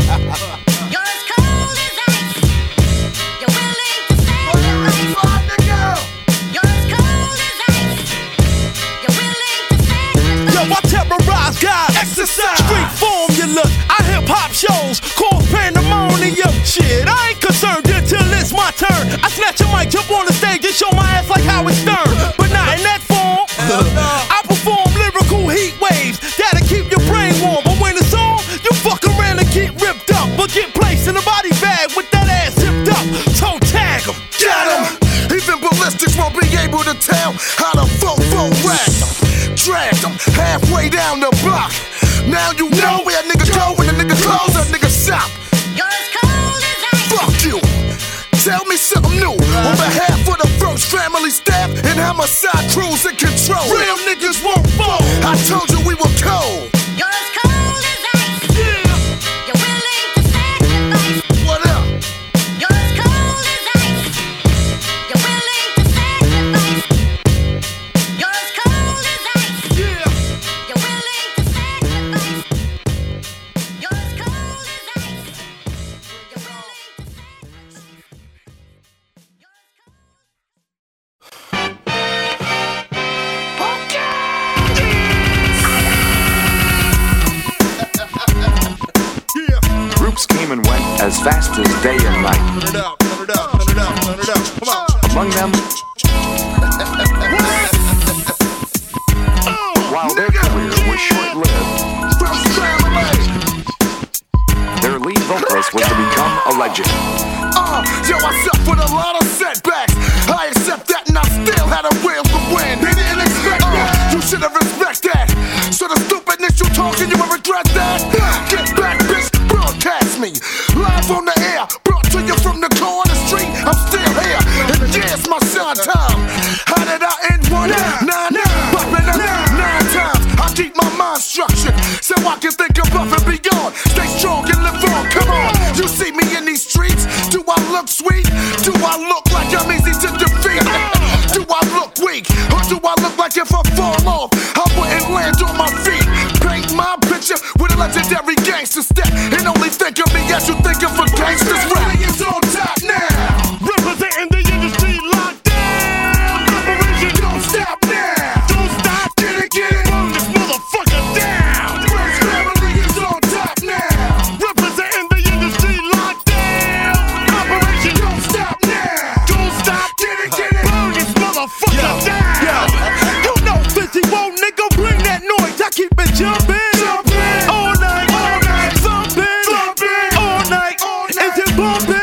You're as cold as ice. You're willing to sacrifice. You're as cold as ice. You're willing to sacrifice. Yo, I terrorize God, exercise, street formulas, I hip-hop shows, cause pandemonium. Shit, I ain't concerned until it's my turn. I snatch a mic, jump on the stage and show my ass like Howard Stern. But not in that form. I perform lyrical heat waves that'll keep your brain warm. But when it's on, you fuck around and get ripped up, but get placed in a body bag with that ass zipped up. Toe tag 'em. Got him! Even ballistics won't be able to tell how to fofo rag them. Dragged them halfway down the block. Now you know where a nigga go when a nigga close a nigga shop. You're as cold as ice. Fuck you! Tell me something new on behalf of the First Family staff and homicide crews in control. Real niggas won't fall. I told you we were cold. You're as cold as ice. You're willing to sacrifice. What up? You're as cold as ice. You're willing to sacrifice. You're as cold as ice. You're willing to sacrifice. You're as cold as ice. You're willing to Groups came and went as fast as day and night. Turn it up, turn it up, turn it up, turn it up. Come on. Among them, while their career was short-lived, their lead vocalist was to become a legend. Yo, I suffered a lot of setbacks. I accept that and I still had a will to win. They didn't expect that. You should have respected that. So the stupidness you talking, you will regret that. Get back, bitch, broadcast me. Live on the air, brought to you from the corner street. I'm still here. And yeah, it's my son time. How did I end one? 9-9. Popping up 9 times. I keep my mind structured so I can think above and beyond. Stay strong and live on. Come on. You see me in these streets? Do I look sweet? Do I look like I'm easy to defeat? Do I look weak? Or do I look like if I fall off, I wouldn't land on my feet? Paint my picture with a legendary gangster step. And only think of me as you think of a gangster's rap. It's on top now. Representing the industry locked down. Operation Don't stop now. Don't Stop. Get it. Burn this motherfucker down. First Family is on top now. Representing the industry locked down. Operation Don't stop now. Don't Stop. Get it. Burn this motherfucker down. You know 51, nigga, bring that noise. I keep it jumping. All night. Thumping. All night. Is it bumping?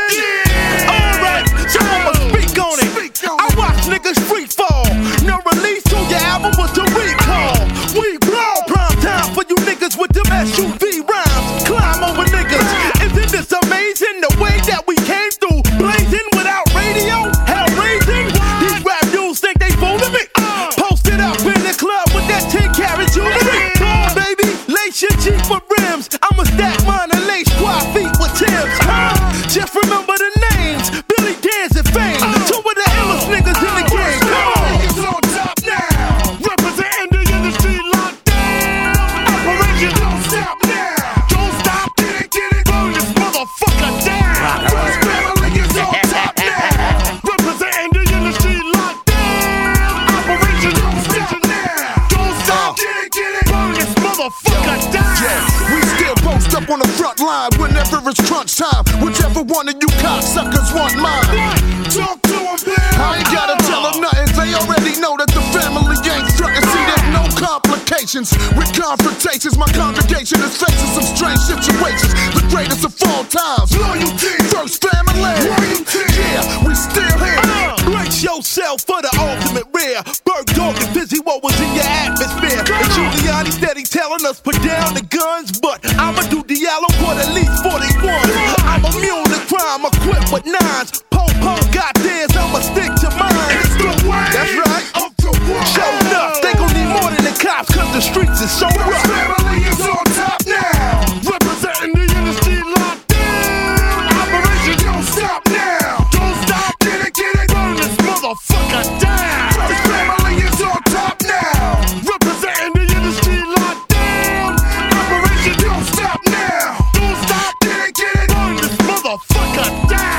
the front line whenever it's crunch time. Whichever one of you cocksuckers want mine. Talk to him, man. I ain't gotta tell them nothing, they already know that the family ain't frontin'. See, there's no complications with confrontations. My congregation is facing some strange situations. The greatest of all times. Loyalty. First family. Royalty. Yeah, we still here. Brace yourself for the ultimate rare. Bird dog and Fizzy, what was in your atmosphere? And Giuliani steady telling us put down the guns, but I'ma do Diallo for at least 41. I'm immune to crime, equipped with nines. Po got theirs, I'ma stick to mine. It's the way. That's right. Of the world. Show enough, they gon' need more than the cops, cause the streets is so First rough. family is on top now. Representing the industry locked down. Operation Don't Stop Now. Don't stop, get it, burn this motherfucker down. First family is on top now. Representing the industry locked down. Operation Don't Stop Now. Don't stop, get it, burn this motherfucker down.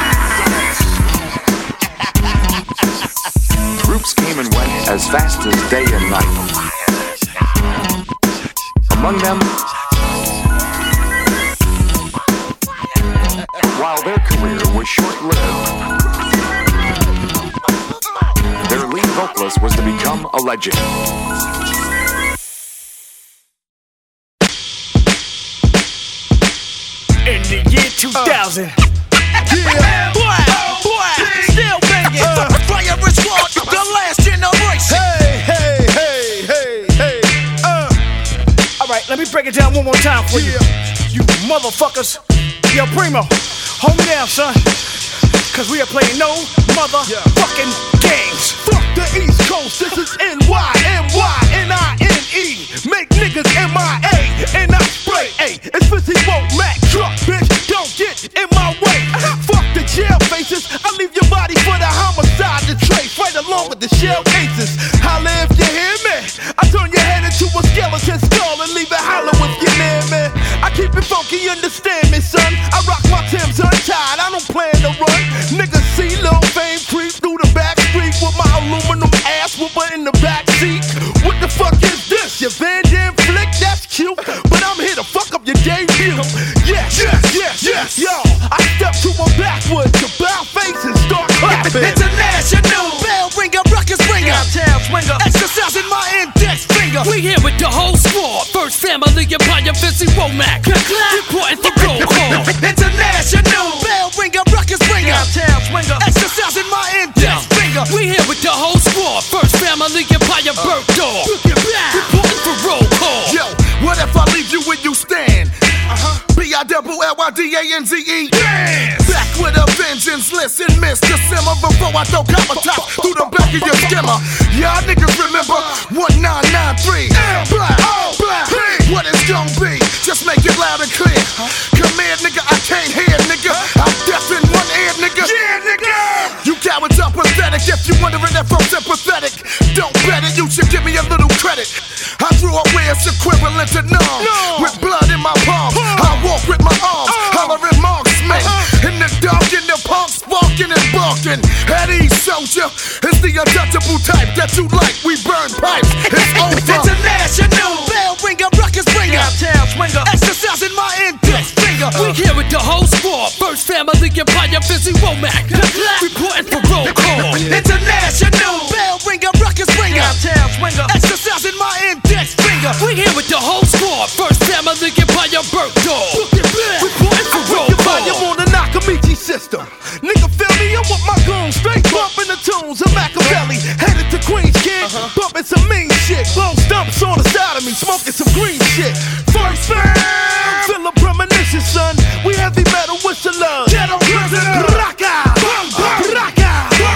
Groups came and went as fast as day and night. Among them, while their career was short-lived, their lead vocalist was to become a legend. In the year 2000. Yeah, boy, still banging. Fire is what the last generation. Hey. Alright, let me break it down one more time for you. You motherfuckers. Yo, Primo, hold me down, son. Cause we are playing no motherfucking games. Fuck the East Coast, this is NY, make niggas MIA, and I spray, it's 50 Won't Mac truck, bitch, don't get in my way. Fuck the jail faces, I leave your body for the homicide to trace, right along with the shell cases. Holla if you hear me, I turn your head into a skeleton skull and leave it hollow if you near me. I keep it funky, understand me, son. I rock my Timbs untied, I don't plan to run. Niggas see Lil Fame creep through the back street with my aluminum ass whooper in the back seat. What the fuck is this? Your Van Damme flick? That's cute, but I'm here to fuck up your debut. Yes. Yo, I step to my backwards, to bow faces, start clapping. International bell ringer, ruckus ringer, downtown swinger, exercising my index finger. We here with the whole squad. First family, Empire, Fizzy, Womack. Reporting for roll call. International bell ringer, ruckus ringer, downtown swinger, exercising my index finger. We here with the whole squad. First family, Empire, Bergdorf. Reporting for roll call. Yo, what if I leave you where you stand? B-I-double-L-Y-D-A-N-Z-E. Back with a vengeance, listen, miss the simmer before I throw copper top through the back of your skimmer. Y'all niggas remember 1993. Black, what it's gon' be? Just make it loud and clear. Come here, nigga, I can't hear, nigga. I'm deaf in one ear, nigga. Yeah, nigga. You cowards are pathetic. If you wondering if I'm sympathetic, don't bet it. You should give me a little credit. I grew up where it's equivalent to numb. With blood in my palm, I walk with my arms, hollering marksman. In the dark, in the pump, sparking and barking. At East Soldier, it's the untouchable type that you like. We burn pipes, it's over. International bell ringer, ruckus ringer, downtown swinger, exercising my index finger. We here with the whole squad. First family, Empire, Fizzy, Womack. Reporting for roll call. International bell ringer, ruckus ringer, downtown swinger, exercising my index finger. We here with the whole squad. First family, Empire, Bergdorf. Reporting for roll call. You on the Nakamichi system. Nigga, feel me? I'm with my goons, straight bumping the tunes of Machiavelli. Headed to Queens, kid, bumping some mean shit. Blow stumps on the side of me, smoking some green shit. First fam, feel a premonition, son. We heavy metal with the love. Ghetto prisoner. Raka, raka,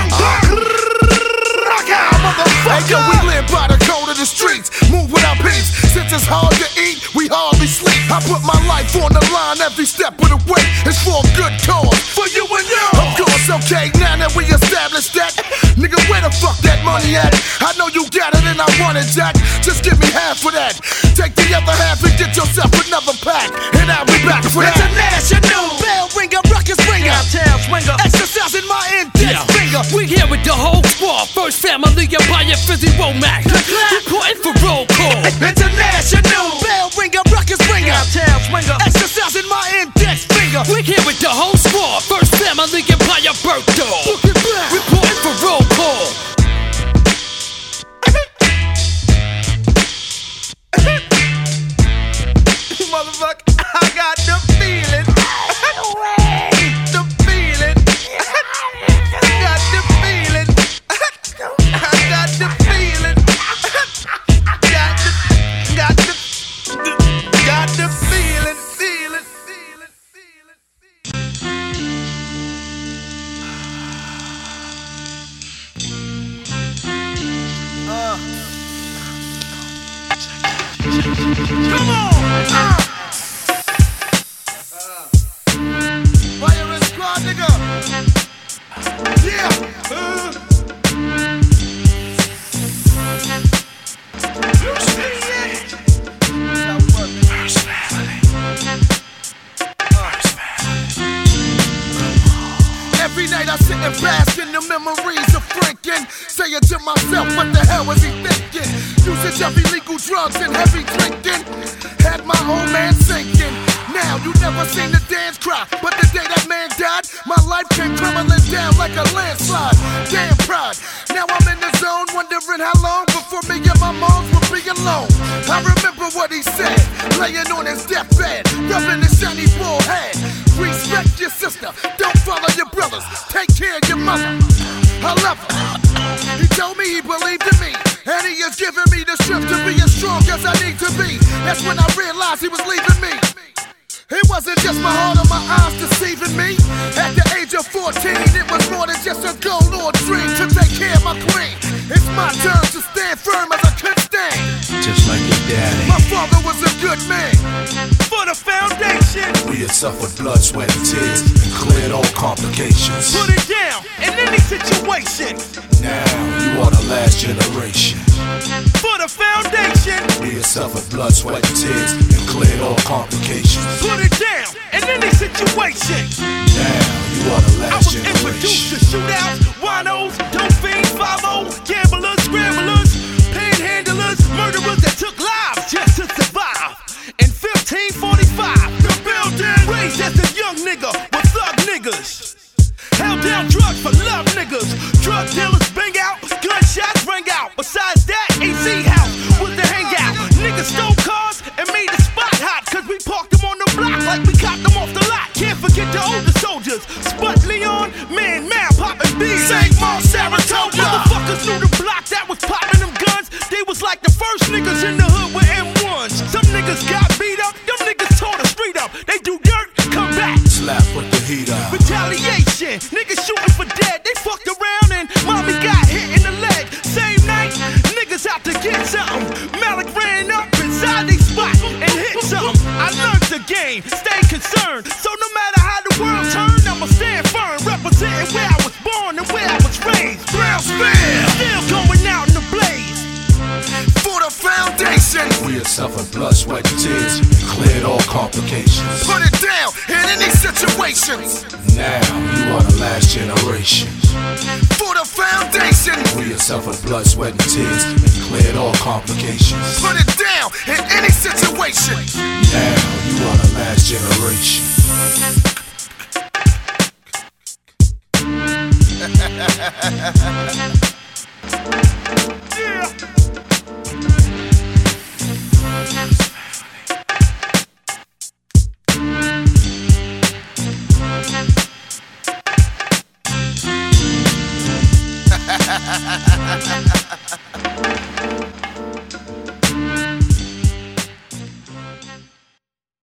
raka, motherfucker. Hey, yo, we live by the code of the streets. Move with our peace. Since it's hard to eat, we hardly sleep. I put my life on the line every step of the way. It's for a good cause. For you and you. Of course, okay, now that we established that. Nigga, where the fuck that money at? I know you got it and I want it, Jack. Just give me half of that. Take the other half and get yourself another pack. And I'll be back for that. International bell ringer, ruckus ringer, downtown swinger, exercising my index finger. We here with the whole squad. First family, Empire, Fizzy, Womack. Reporting for roll call. International bell ringer, ruckus ringer, downtown swinger, exercising my Squad, nigga. Yeah. Every night I sit and bask in the memories of Franklin, saying to myself, what the hell was he thinking? Usage of illegal drugs and heavy drinking had my old man sinking. Now you never seen the dance cry, but the day that man died, my life came crumbling down like a landslide. Damn pride. Now I'm in the zone, wondering how long before me and my moms will be alone. I remember what he said, laying on his deathbed, rubbing his shiny bald head. Respect your sister, don't follow your brothers, take care of your mother. I love her. He told me he believed in me, and he has given me the strength to be as strong as I need to be. That's when I realized he was leaving me. It wasn't just my heart or my eyes deceiving me. At the age of 14, it was more than just a goal or a dream to take care of my queen. It's my turn to stand firm as I could stand. Just like your daddy. My father was a good man. For the foundation, We had suffered blood, sweat, and tears, and cleared all complications. Put it down in any situation. Now you are the last generation. For the foundation, We had suffered blood, sweat, and tears, and cleared all complications. put it down in any situation. Now you are the I last was introduced to generation. shootouts, winos, dope fiends, 5-0, gamblers, scramblers, panhandlers, murderers that took lives just to survive. In 1545, the building raised as a young nigga with thug niggas. Held down drugs for love niggas. Drug dealers bang out, gunshots ring out. Besides that, AC House was the hangout. Niggas stole cars and made the spot hot, cause we parked them on the block like we copped them off the lot. Can't forget the older soldiers. Spud Leon, Man, poppin' bees. St. Mark, Saratoga. Motherfuckers knew the block that was popping them guns. They was like the first niggas in the hood with M1s. Some niggas got beat up, them niggas tore the street up. They do dirt, come back. Slap with the heat on. Retaliation, niggas shooting for dead. They fucked around and mommy got hit in the leg. Same night, niggas out to get something. Malik ran up inside they spot and hit something. I learned the game, stay concerned. So no matter how the world turned, I'ma stand firm. Representing where I was born and where I was raised. Brownsville. Still going out in the blaze. For the foundation, We had suffered blood, sweat, and tears, and cleared all complications. put it down in any situation. Now you are the last generation. For the foundation, We had suffered blood, sweat, and tears, and cleared all complications. put it down in any situation. Now you are the last generation. Yeah.